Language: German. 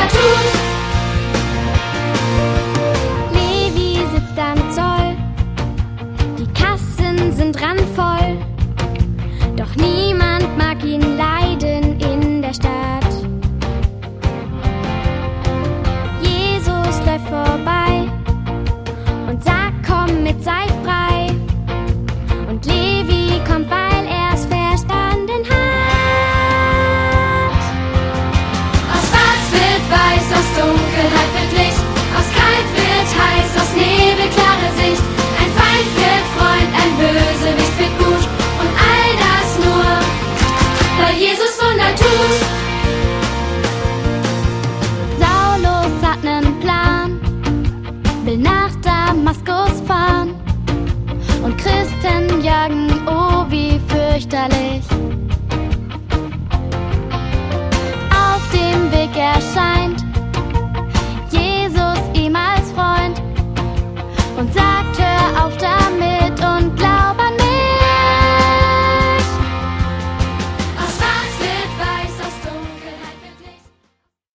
Wunder tut. Levi sitzt am Zoll, die Kassen sind randvoll, doch niemand mag ihn leiden in der Stadt. Jesus läuft vorbei und sagt, komm mit, sei frei. Und Levi kommt, weil er's verstanden hat. Aus Schwarz wird weiß, aus Dunkelheit wird Licht, aus kalt wird heiß, aus Nebel klare Sicht. Ein Feind wird Freund, ein Bösewicht wird gut, und all das nur, weil Jesus Wunder tut. Saulus hat nen Plan, will nach Damaskus fahren, und Christen jagen, oh wie fürchterlich.